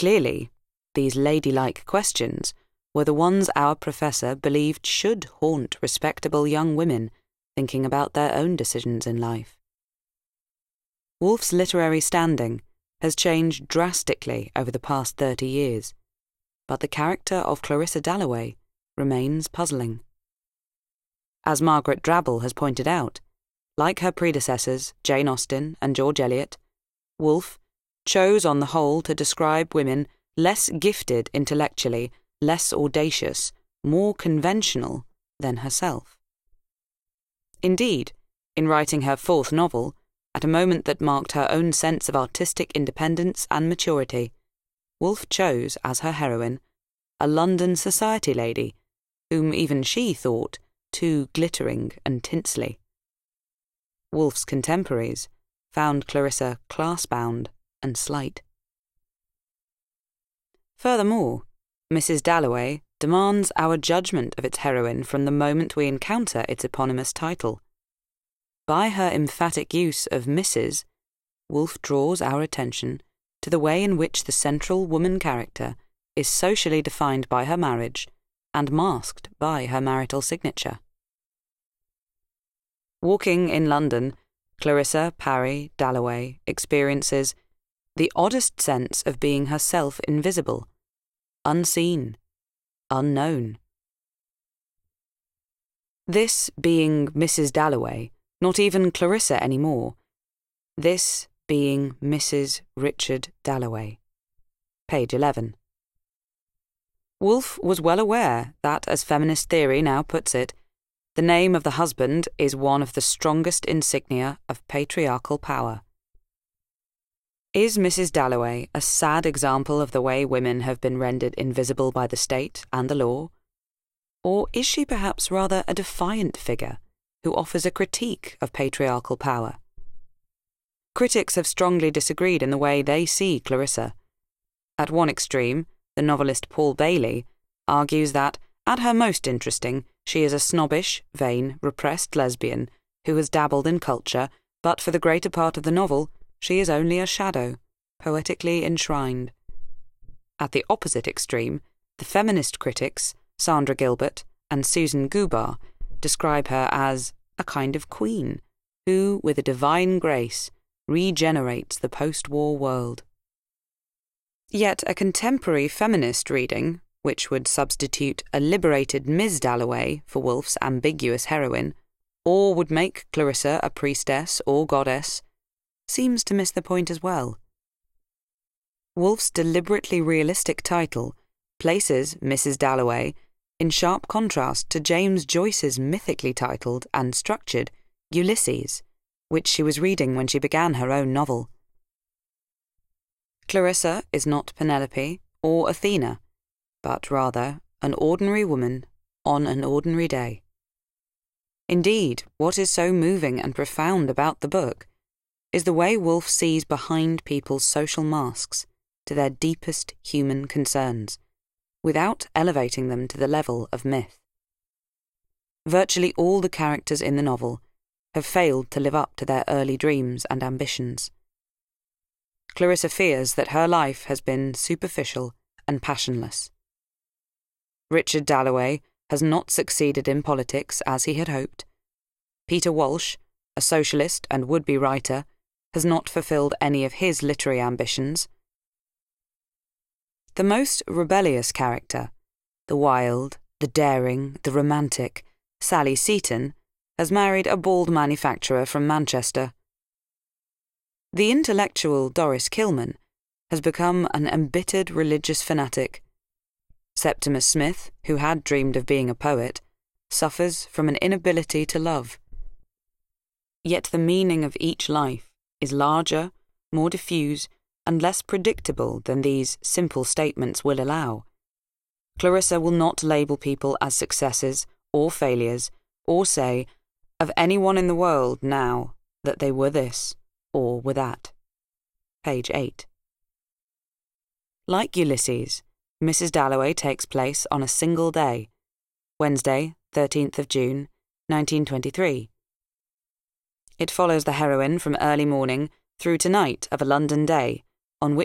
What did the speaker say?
Clearly, these ladylike questions were the ones our professor believed should haunt respectable young women thinking about their own decisions in life. Woolf's literary standing has changed drastically over the past 30 years, but the character of Clarissa Dalloway remains puzzling. As Margaret Drabble has pointed out, like her predecessors Jane Austen and George Eliot, Woolf chose on the whole to describe women less gifted intellectually, less audacious, more conventional than herself. Indeed, in writing her fourth novel, at a moment that marked her own sense of artistic independence and maturity, Woolf chose as her heroine a London society lady, whom even she thought too glittering and tinsely. Woolf's contemporaries found Clarissa class-bound and slight. Furthermore, Mrs. Dalloway demands our judgment of its heroine from the moment we encounter its eponymous title. By her emphatic use of Mrs., Woolf draws our attention to the way in which the central woman character is socially defined by her marriage and masked by her marital signature. Walking in London, Clarissa Parry Dalloway experiences the oddest sense of being herself invisible, unseen, unknown. This being Mrs. Dalloway, not even Clarissa anymore, this being Mrs. Richard Dalloway. Page 11. Woolf was well aware that, as feminist theory now puts it, the name of the husband is one of the strongest insignia of patriarchal power. Is Mrs. Dalloway a sad example of the way women have been rendered invisible by the state and the law? Or is she perhaps rather a defiant figure who offers a critique of patriarchal power? Critics have strongly disagreed in the way they see Clarissa. At one extreme, the novelist Paul Bailey argues that, at her most interesting, she is a snobbish, vain, repressed lesbian who has dabbled in culture, but for the greater part of the novel, she is only a shadow, poetically enshrined. At the opposite extreme, the feminist critics, Sandra Gilbert and Susan Gubar, describe her as a kind of queen who, with a divine grace, regenerates the post-war world. Yet a contemporary feminist reading, which would substitute a liberated Ms. Dalloway for Woolf's ambiguous heroine, or would make Clarissa a priestess or goddess, seems to miss the point as well. Woolf's deliberately realistic title places Mrs. Dalloway in sharp contrast to James Joyce's mythically titled and structured Ulysses, which she was reading when she began her own novel. Clarissa is not Penelope or Athena, but rather an ordinary woman on an ordinary day. Indeed, what is so moving and profound about the book is the way Woolf sees behind people's social masks to their deepest human concerns, without elevating them to the level of myth. Virtually all the characters in the novel have failed to live up to their early dreams and ambitions. Clarissa fears that her life has been superficial and passionless. Richard Dalloway has not succeeded in politics as he had hoped. Peter Walsh, a socialist and would-be writer, has not fulfilled any of his literary ambitions. The most rebellious character, the wild, the daring, the romantic, Sally Seaton, has married a bald manufacturer from Manchester. The intellectual Doris Kilman has become an embittered religious fanatic. Septimus Smith, who had dreamed of being a poet, suffers from an inability to love. Yet the meaning of each life is larger, more diffuse, and less predictable than these simple statements will allow. Clarissa will not label people as successes or failures, or say, of anyone in the world now, that they were this or were that. Page 8. Like Ulysses, Mrs. Dalloway takes place on a single day, Wednesday, 13th of June, 1923. It follows the heroine from early morning through to night of a London day,